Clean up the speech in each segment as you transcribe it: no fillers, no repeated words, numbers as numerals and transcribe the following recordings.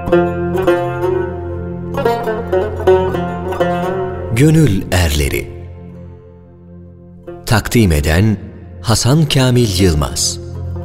Gönül Erleri. Takdim eden Hasan Kamil Yılmaz.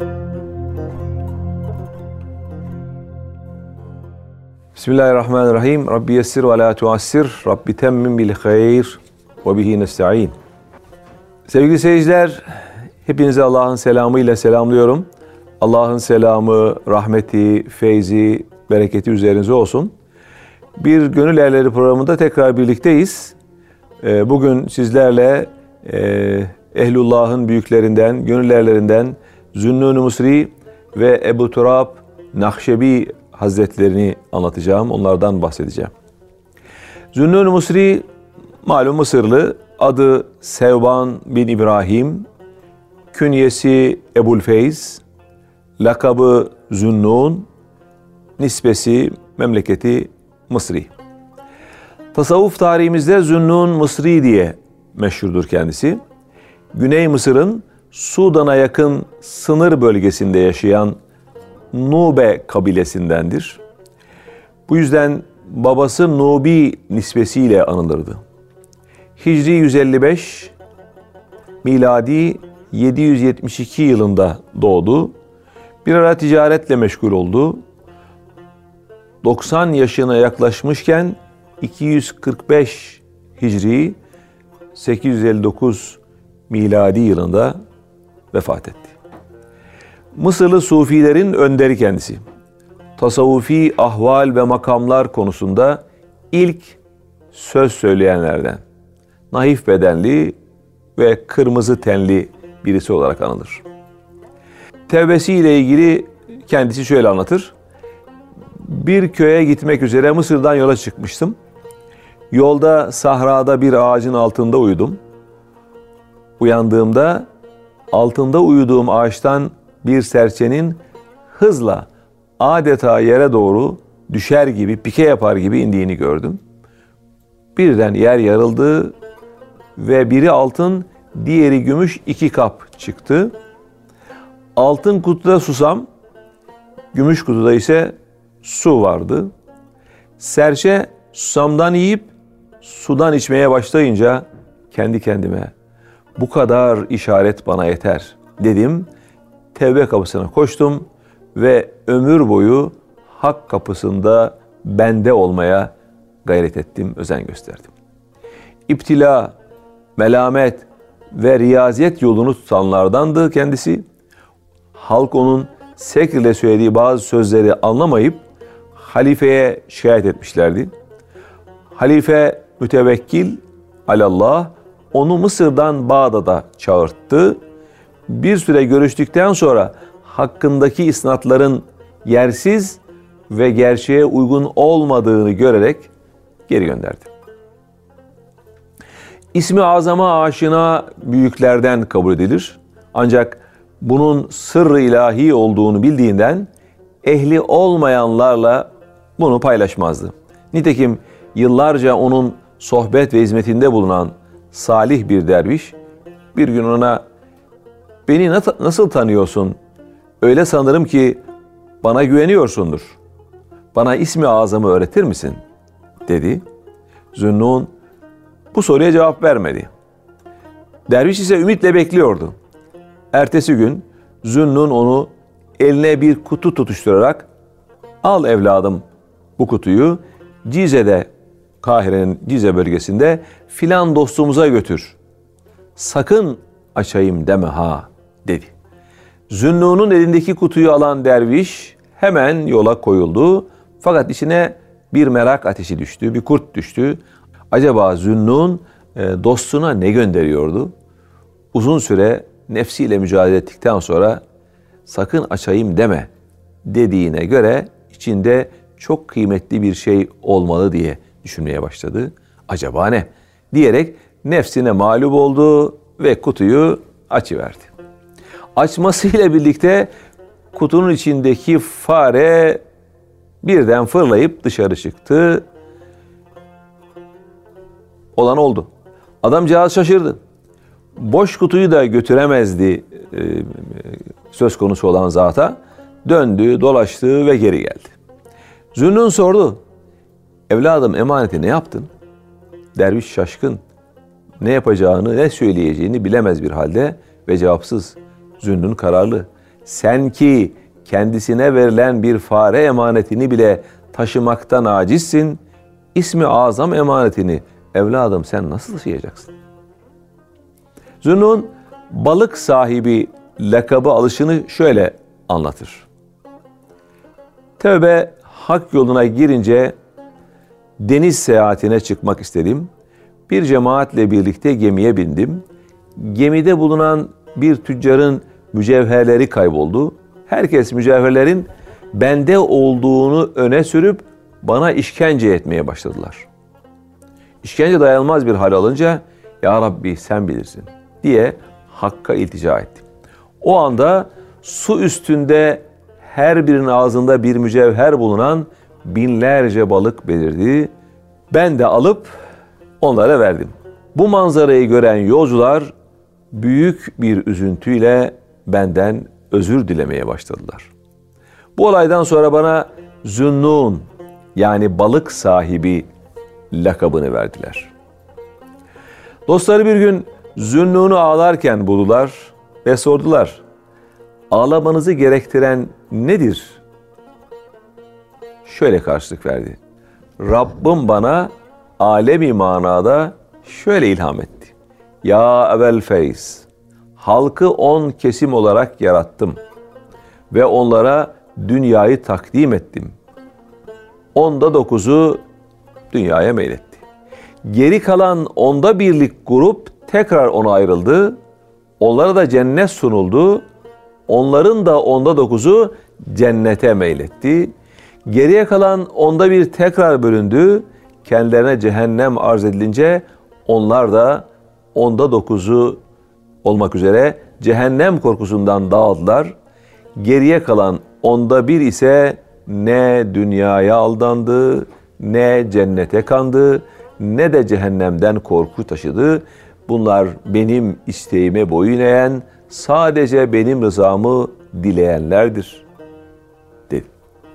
Bismillahirrahmanirrahim. Rabbi yessir ve la tuassir. Rabbi temmim bil hayr ve bihi nesta'in. Sevgili seyirciler, hepinizi Allah'ın selamıyla selamlıyorum. Allah'ın selamı, rahmeti, feyzi, bereketi üzerinize olsun. Bir Gönül Erleri programında tekrar birlikteyiz. Bugün sizlerle Ehlullah'ın büyüklerinden, Gönül Erlerinden Zünnun-u Mısri ve Ebu Turab Nakşebi Hazretlerini anlatacağım, onlardan bahsedeceğim. Zünnun-u Mısri malum Mısırlı, adı Sevban bin İbrahim, künyesi Ebu'l-Feyz, lakabı Zünnun, nispesi memleketi Mısri. Tasavvuf tarihimizde Zünnun Mısri diye meşhurdur kendisi. Güney Mısır'ın Sudan'a yakın sınır bölgesinde yaşayan Nube kabilesindendir. Bu yüzden babası Nubi nispesiyle anılırdı. Hicri 155, miladi 772 yılında doğdu. Bir ara ticaretle meşgul oldu. 90 yaşına yaklaşmışken 245 Hicri 859 miladi yılında vefat etti. Mısırlı Sufilerin önderi kendisi. Tasavvufi ahval ve makamlar konusunda ilk söz söyleyenlerden. Naif bedenli ve kırmızı tenli birisi olarak anılır. Tevbesiyle ilgili kendisi şöyle anlatır. Bir köye gitmek üzere Mısır'dan yola çıkmıştım. Yolda sahrada bir ağacın altında uyudum. Uyandığımda altında uyuduğum ağaçtan bir serçenin hızla adeta yere doğru düşer gibi, pike yapar gibi indiğini gördüm. Birden yer yarıldı ve biri altın, diğeri gümüş 2 kap çıktı. Altın kutuda susam, gümüş kutuda ise su vardı. Serçe susamdan yiyip sudan içmeye başlayınca kendi kendime bu kadar işaret bana yeter dedim. Tevbe kapısına koştum ve ömür boyu hak kapısında bende olmaya gayret ettim, özen gösterdim. İptila, melamet ve riyaziyet yolunu tutanlardandı kendisi. Halk onun sekr ile söylediği bazı sözleri anlamayıp halifeye şikayet etmişlerdi. Halife mütevekkil alallah onu Mısır'dan Bağdat'a çağırttı. Bir süre görüştükten sonra hakkındaki isnatların yersiz ve gerçeğe uygun olmadığını görerek geri gönderdi. İsmi azama aşina büyüklerden kabul edilir. Ancak bunun sırrı ilahi olduğunu bildiğinden ehli olmayanlarla bunu paylaşmazdı. Nitekim yıllarca onun sohbet ve hizmetinde bulunan salih bir derviş bir gün ona "Beni nasıl tanıyorsun? Öyle sanırım ki bana güveniyorsundur. Bana ismi azamı öğretir misin?" dedi. Zünnun bu soruya cevap vermedi. Derviş ise ümitle bekliyordu. Ertesi gün Zünnun onu eline bir kutu tutuşturarak "Al evladım bu kutuyu, Cize'de, Kahire'nin Cize bölgesinde filan dostumuza götür. Sakın açayım deme ha" dedi. Zünnun'un elindeki kutuyu alan derviş hemen yola koyuldu. Fakat içine bir merak ateşi düştü, bir kurt düştü. Acaba Zünnun dostuna ne gönderiyordu? Uzun süre nefsiyle mücadele ettikten sonra "sakın açayım deme" dediğine göre içinde çok kıymetli bir şey olmalı diye düşünmeye başladı. Acaba ne? Diyerek nefsine mağlup oldu ve kutuyu açıverdi. Açmasıyla birlikte kutunun içindeki fare birden fırlayıp dışarı çıktı. Olan oldu. Adamcağız şaşırdı. Boş kutuyu da götüremezdi söz konusu olan zata. Döndü, dolaştı ve geri geldi. Zünnun sordu. Evladım emaneti ne yaptın? Derviş şaşkın. Ne yapacağını, ne söyleyeceğini bilemez bir halde ve cevapsız. Zünnun kararlı. Sen ki kendisine verilen bir fare emanetini bile taşımaktan acizsin, İsmi azam emanetini evladım sen nasıl taşıyacaksın? Zünnun balık sahibi lakabı alışını şöyle anlatır. Tövbe hak yoluna girince deniz seyahatine çıkmak istedim. Bir cemaatle birlikte gemiye bindim. Gemide bulunan bir tüccarın mücevherleri kayboldu. Herkes mücevherlerin bende olduğunu öne sürüp bana işkence etmeye başladılar. İşkence dayanılmaz bir hal alınca Ya Rabbi sen bilirsin diye Hakk'a iltica ettim. O anda su üstünde her birinin ağzında bir mücevher bulunan binlerce balık belirdi. Ben de alıp onlara verdim. Bu manzarayı gören yolcular büyük bir üzüntüyle benden özür dilemeye başladılar. Bu olaydan sonra bana Zünnun yani balık sahibi lakabını verdiler. Dostları bir gün Zünnun'u ağlarken buldular ve sordular. Ağlamanızı gerektiren nedir? Şöyle karşılık verdi. Rabbim bana alemi manada şöyle ilham etti. Ya Ebel Feyz, halkı 10 kesim olarak yarattım ve onlara dünyayı takdim ettim. 10'da 9'u dünyaya meyletti. Geri kalan 10'da 1'lik grup tekrar ona ayrıldı. Onlara da cennet sunuldu. Onların da 10'da 9'u cennete meyletti. Geriye kalan 10'da 1 tekrar bölündü. Kendilerine cehennem arz edilince onlar da 10'da 9'u olmak üzere cehennem korkusundan dağıldılar. Geriye kalan 10'da 1 ise ne dünyaya aldandı, ne cennete kandı, ne de cehennemden korku taşıdı. Bunlar benim isteğime boyun eğen, sadece benim rızamı dileyenlerdir, dedi.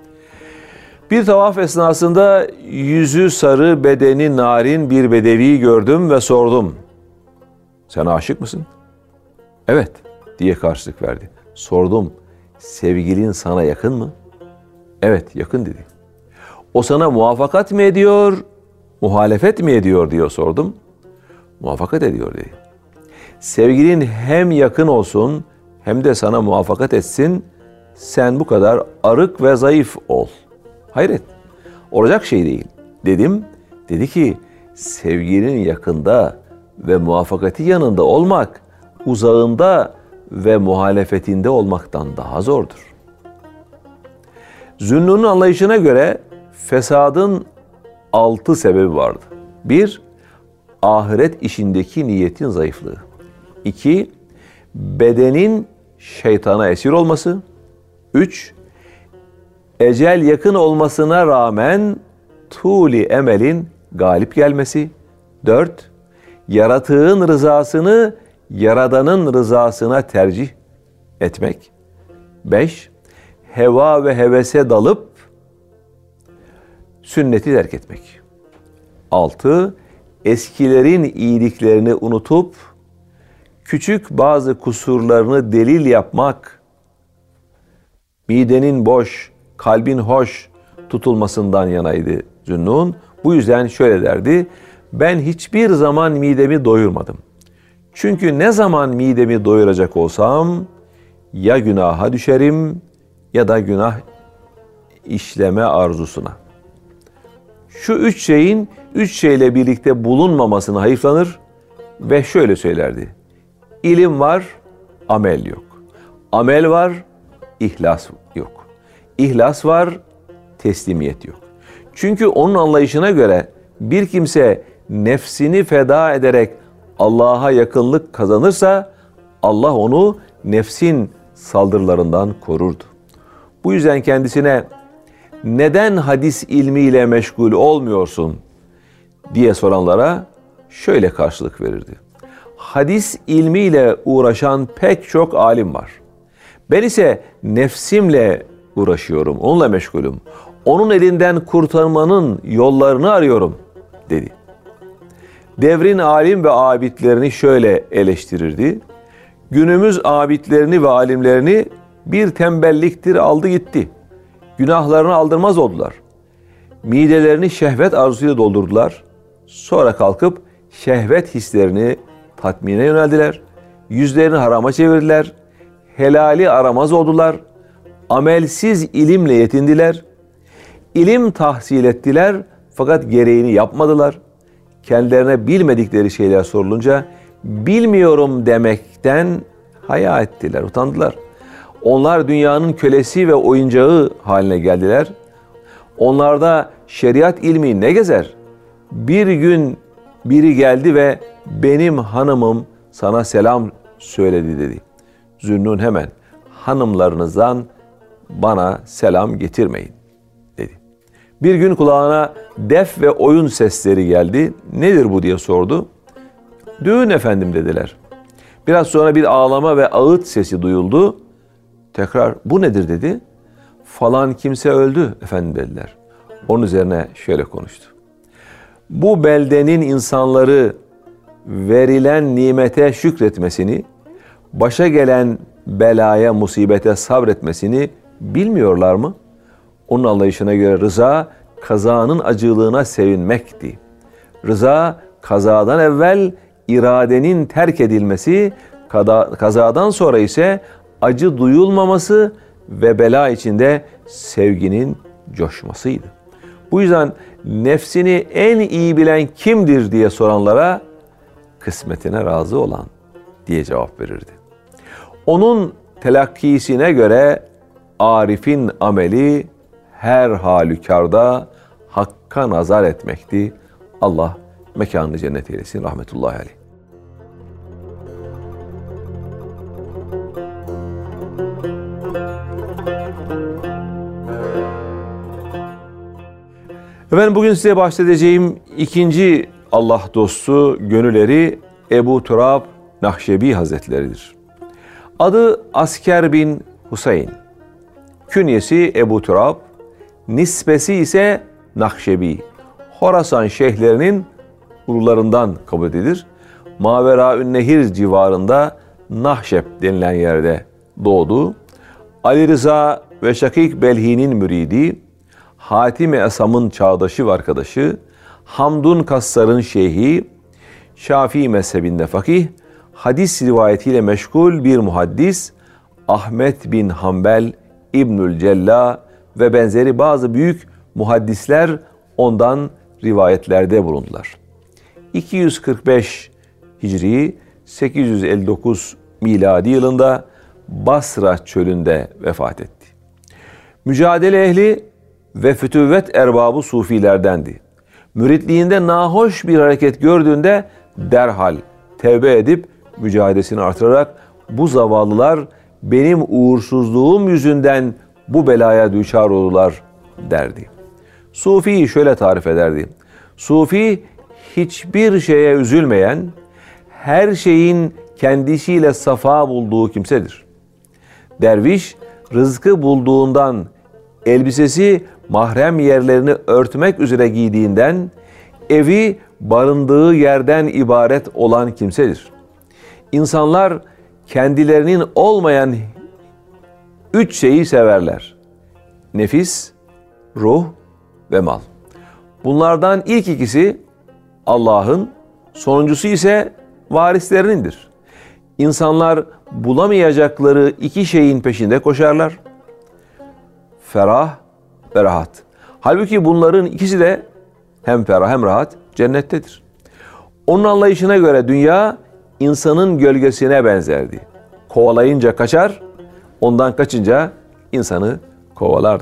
Bir tavaf esnasında yüzü sarı, bedeni narin bir bedevi gördüm ve sordum. Sen aşık mısın? Evet, diye karşılık verdi. Sordum, sevgilin sana yakın mı? Evet, yakın dedi. O sana muvaffakat mı ediyor, muhalefet mi ediyor diye sordum. Muvaffakat ediyor dedi. Sevgilin hem yakın olsun hem de sana muvaffakat etsin, sen bu kadar arık ve zayıf ol. Hayret, olacak şey değil dedim. Dedi ki, sevgilinin yakında ve muvaffakati yanında olmak, uzağında ve muhalefetinde olmaktan daha zordur. Zünnun'un anlayışına göre fesadın 6 sebebi vardı. 1. Ahiret işindeki niyetin zayıflığı. 2. Bedenin şeytana esir olması. 3. Ecel yakın olmasına rağmen tuli emelin galip gelmesi. 4. Yaratığın rızasını Yaradan'ın rızasına tercih etmek. 5. Heva ve hevese dalıp sünneti terk etmek. 6. Eskilerin iyiliklerini unutup küçük bazı kusurlarını delil yapmak. Midenin boş, kalbin hoş tutulmasından yanaydı Zünnun. Bu yüzden şöyle derdi. Ben hiçbir zaman midemi doyurmadım. Çünkü ne zaman midemi doyuracak olsam ya günaha düşerim ya da günah işleme arzusuna. Şu 3 şeyin 3 şeyle birlikte bulunmamasına hayıflanır ve şöyle söylerdi. İlim var, amel yok. Amel var, ihlas yok. İhlas var, teslimiyet yok. Çünkü onun anlayışına göre bir kimse nefsini feda ederek Allah'a yakınlık kazanırsa Allah onu nefsin saldırılarından korurdu. Bu yüzden kendisine neden hadis ilmiyle meşgul olmuyorsun diye soranlara şöyle karşılık verirdi. Hadis ilmiyle uğraşan pek çok alim var. Ben ise nefsimle uğraşıyorum, onunla meşgulüm. Onun elinden kurtarmanın yollarını arıyorum dedi. Devrin alim ve abidlerini şöyle eleştirirdi. Günümüz abidlerini ve alimlerini bir tembelliktir aldı gitti. Günahlarını aldırmaz oldular. Midelerini şehvet arzusuyla doldurdular. Sonra kalkıp şehvet hislerini tatmine yöneldiler. Yüzlerini harama çevirdiler. Helali aramaz oldular. Amelsiz ilimle yetindiler. İlim tahsil ettiler fakat gereğini yapmadılar. Kendilerine bilmedikleri şeyler sorulunca bilmiyorum demekten haya ettiler, utandılar. Onlar dünyanın kölesi ve oyuncağı haline geldiler. Onlarda şeriat ilmi ne gezer? Bir gün biri geldi ve benim hanımım sana selam söyledi dedi. Zünnun hemen hanımlarınızdan bana selam getirmeyin dedi. Bir gün kulağına def ve oyun sesleri geldi. Nedir bu diye sordu. Düğün efendim dediler. Biraz sonra bir ağlama ve ağıt sesi duyuldu. Tekrar bu nedir dedi. Falan kimse öldü efendim dediler. Onun üzerine şöyle konuştu. Bu beldenin insanları verilen nimete şükretmesini, başa gelen belaya, musibete sabretmesini bilmiyorlar mı? Onun anlayışına göre rıza, kazanın acılığına sevinmekti. Rıza, kazadan evvel iradenin terk edilmesi, kazadan sonra ise acı duyulmaması ve bela içinde sevginin coşmasıydı. Bu yüzden nefsini en iyi bilen kimdir diye soranlara kısmetine razı olan diye cevap verirdi. Onun telakkisine göre arifin ameli her halükarda hakka nazar etmekti. Allah mekanını cennet eylesin. Rahmetullahi aleyh. Efendim bugün size bahsedeceğim ikinci Allah dostu, gönülleri Ebu Turab Nakşebi Hazretleri'dir. Adı Asker bin Husayn. Künyesi Ebu Turab, nispesi ise Nakşebi. Horasan şeyhlerinin ulularından kabul edilir. Maveraünnehir civarında Nahşep denilen yerde doğdu. Ali Rıza ve Şakik Belhi'nin müridi, Hatim-i Esam'ın çağdaşı ve arkadaşı, Hamdun Kassar'ın şeyhi, Şafii mezhebinde fakih, hadis rivayetiyle meşgul bir muhaddis, Ahmet bin Hanbel, İbnül Cella ve benzeri bazı büyük muhaddisler ondan rivayetlerde bulundular. 245 Hicri, 859 miladi yılında Basra çölünde vefat etti. Mücadele ehli ve fütüvvet erbabı sufilerdendi. Müritliğinde nahoş bir hareket gördüğünde derhal tevbe edip mücadelesini artırarak bu zavallılar benim uğursuzluğum yüzünden bu belaya düçar oldular derdi. Sufi'yi şöyle tarif ederdi. Sufi hiçbir şeye üzülmeyen, her şeyin kendisiyle safa bulduğu kimsedir. Derviş rızkı bulduğundan, elbisesi mahrem yerlerini örtmek üzere giydiğinden, evi barındığı yerden ibaret olan kimsedir. İnsanlar kendilerinin olmayan 3 şeyi severler. Nefis, ruh ve mal. Bunlardan ilk ikisi Allah'ın, sonuncusu ise varislerinindir. İnsanlar bulamayacakları 2 şeyin peşinde koşarlar. Ferah ve rahat. Halbuki bunların ikisi de hem ferah hem rahat cennettedir. Onun anlayışına göre dünya insanın gölgesine benzerdi. Kovalayınca kaçar, ondan kaçınca insanı kovalardı.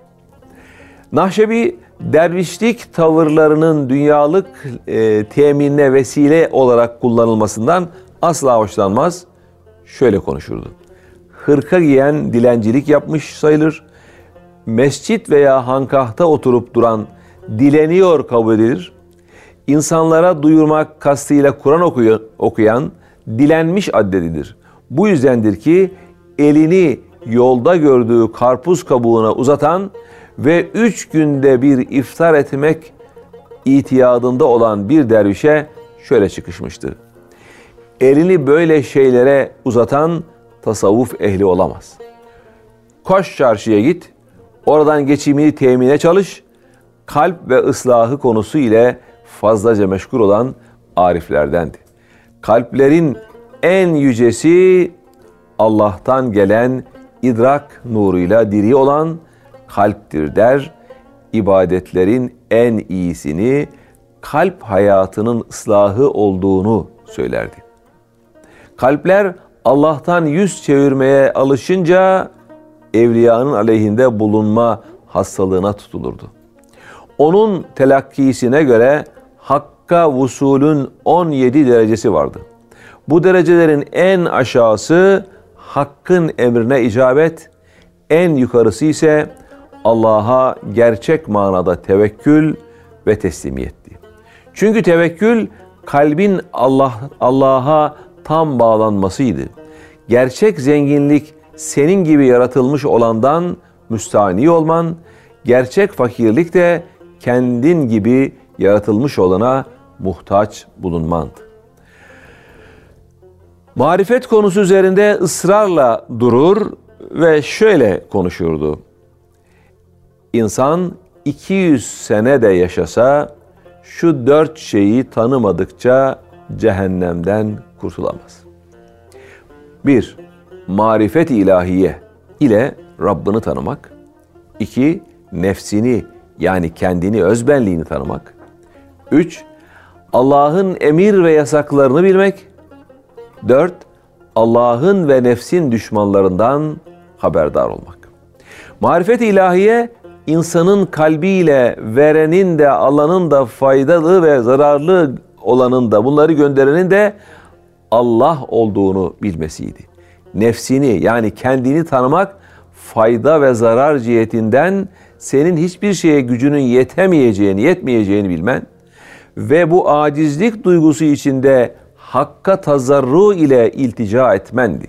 Nakşebi dervişlik tavırlarının dünyalık teminine vesile olarak kullanılmasından asla hoşlanmaz. Şöyle konuşurdu. Hırka giyen dilencilik yapmış sayılır. Mescit veya hankahta oturup duran dileniyor kabul edilir. İnsanlara duyurmak kastıyla Kur'an okuyan dilenmiş addedilir. Bu yüzdendir ki elini yolda gördüğü karpuz kabuğuna uzatan ve 3 günde bir iftar etmek itiyadında olan bir dervişe şöyle çıkışmıştı: elini böyle şeylere uzatan tasavvuf ehli olamaz. Koş çarşıya git, oradan geçimini temine çalış, kalp ve ıslahı konusu ile fazlaca meşgul olan ariflerdendi. Kalplerin en yücesi Allah'tan gelen idrak nuruyla diri olan kalptir der. İbadetlerin en iyisini kalp hayatının ıslahı olduğunu söylerdi. Kalpler Allah'tan yüz çevirmeye alışınca evliyanın aleyhinde bulunma hastalığına tutulurdu. Onun telakkisine göre Hakk'a vusulün 17 derecesi vardı. Bu derecelerin en aşağısı Hakk'ın emrine icabet, en yukarısı ise Allah'a gerçek manada tevekkül ve teslimiyetti. Çünkü tevekkül kalbin Allah'a tam bağlanmasıydı. Gerçek zenginlik senin gibi yaratılmış olandan müstahni olman, gerçek fakirlik de kendin gibi yaratılmış olana muhtaç bulunmandı. Marifet konusu üzerinde ısrarla durur ve şöyle konuşurdu: İnsan 200 sene de yaşasa şu 4 şeyi tanımadıkça cehennemden kurtulamaz. 1. Marifet-i ilahiye ile Rabbini tanımak. 2. Nefsini yani kendini, özbenliğini tanımak. 3. Allah'ın emir ve yasaklarını bilmek. 4. Allah'ın ve nefsin düşmanlarından haberdar olmak. Marifet-i ilahiye, insanın kalbiyle verenin de alanın da faydalı ve zararlı olanın da bunları gönderenin de Allah olduğunu bilmesiydi. Nefsini yani kendini tanımak, fayda ve zarar cihetinden senin hiçbir şeye gücünün yetmeyeceğini bilmen ve bu acizlik duygusu içinde Hakk'a tazarru ile iltica etmendi.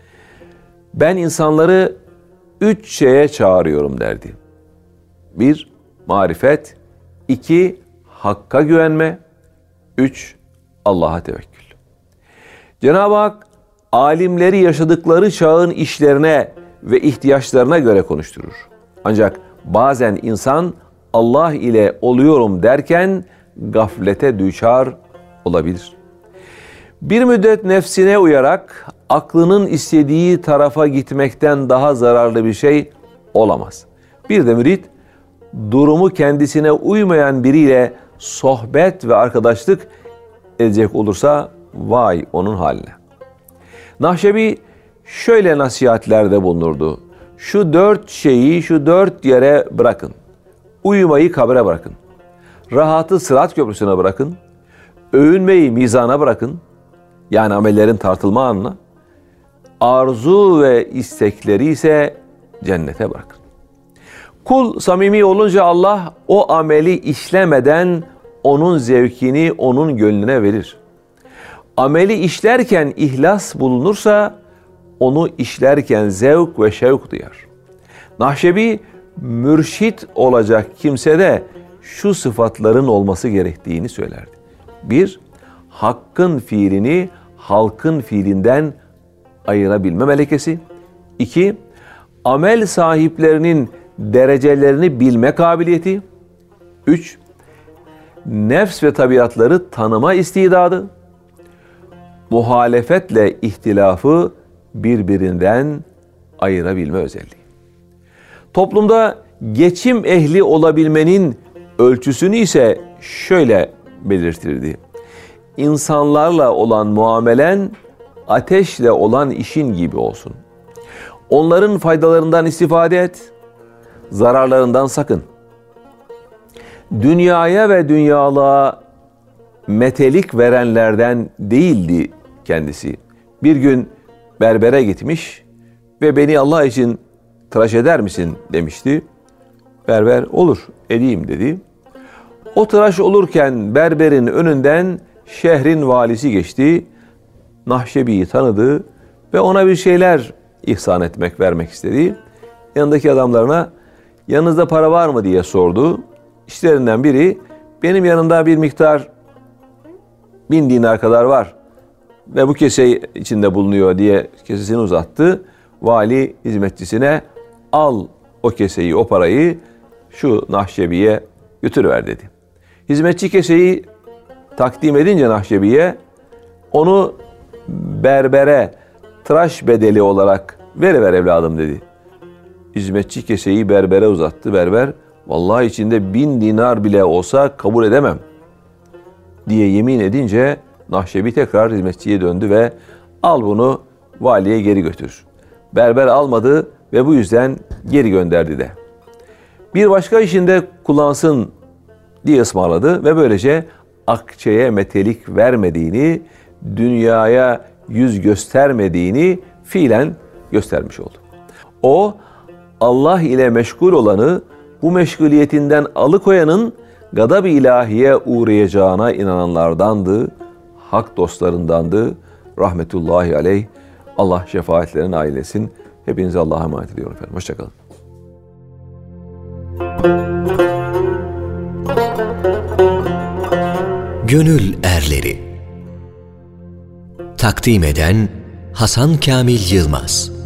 Ben insanları 3 şeye çağırıyorum derdi. 1. Marifet. 2. Hakk'a güvenme. 3. Allah'a tevekkül. Cenab-ı Hak alimleri yaşadıkları çağın işlerine ve ihtiyaçlarına göre konuşturur. Ancak bazen insan Allah ile oluyorum derken gaflete düçar olabilir. Bir müddet nefsine uyarak aklının istediği tarafa gitmekten daha zararlı bir şey olamaz. Bir de mürit durumu kendisine uymayan biriyle sohbet ve arkadaşlık edecek olursa vay onun haline. Nakşebi şöyle nasihatlerde bulunurdu: şu 4 şeyi şu 4 yere bırakın. Uyumayı kabre bırakın. Rahatı Sırat Köprüsü'ne bırakın. Övünmeyi mizana bırakın. Yani amellerin tartılma anına. Arzu ve istekleri ise cennete bırakın. Kul samimi olunca Allah o ameli işlemeden onun zevkini onun gönlüne verir. Ameli işlerken ihlas bulunursa onu işlerken zevk ve şevk duyar. Nakşebi mürşit olacak kimsede şu sıfatların olması gerektiğini söylerdi. 1. Hakkın fiilini halkın fiilinden ayırabilme melekesi. 2. Amel sahiplerinin derecelerini bilme kabiliyeti. 3. Nefs ve tabiatları tanıma istidadı. Muhalefetle ihtilafı birbirinden ayırabilme özelliği. Toplumda geçim ehli olabilmenin ölçüsünü ise şöyle belirtirdi: İnsanlarla olan muamelen ateşle olan işin gibi olsun. Onların faydalarından istifade et, zararlarından sakın. Dünyaya ve dünyalığa metelik verenlerden değildi kendisi. Bir gün berbere gitmiş ve beni Allah için tıraş eder misin demişti. Berber olur edeyim dedi. O tıraş olurken berberin önünden şehrin valisi geçti. Nakşebi'yi tanıdı ve ona bir şeyler ihsan etmek, vermek istedi. Yanındaki adamlarına yanınızda para var mı diye sordu. İşlerinden biri benim yanımda bir miktar 1000 dinar kadar var ve bu kese içinde bulunuyor diye kesesini uzattı. Vali hizmetçisine al o keseyi, o parayı şu Nahşebi'ye götürüver dedi. Hizmetçi keseyi takdim edince Nahşebi'ye onu berbere tıraş bedeli olarak veriver evladım dedi. Hizmetçi keseyi berbere uzattı. Berber vallahi içinde 1000 dinar bile olsa kabul edemem diye yemin edince Nahşebi tekrar hizmetçiye döndü ve al bunu valiye geri götür. Berber almadı ve bu yüzden geri gönderdi de. Bir başka işinde kullansın diye ısmarladı ve böylece akçeye metelik vermediğini, dünyaya yüz göstermediğini fiilen göstermiş oldu. O Allah ile meşgul olanı bu meşguliyetinden alıkoyanın gadab-ı ilahiye uğrayacağına inananlardandı, hak dostlarındandı. Rahmetullahi aleyh. Allah şefaatlerine nail etsin. Hepinize Allah'a emanet ediyorum efendim. Hoşçakalın. Gönül Erleri. Takdim eden Hasan Kamil Yılmaz.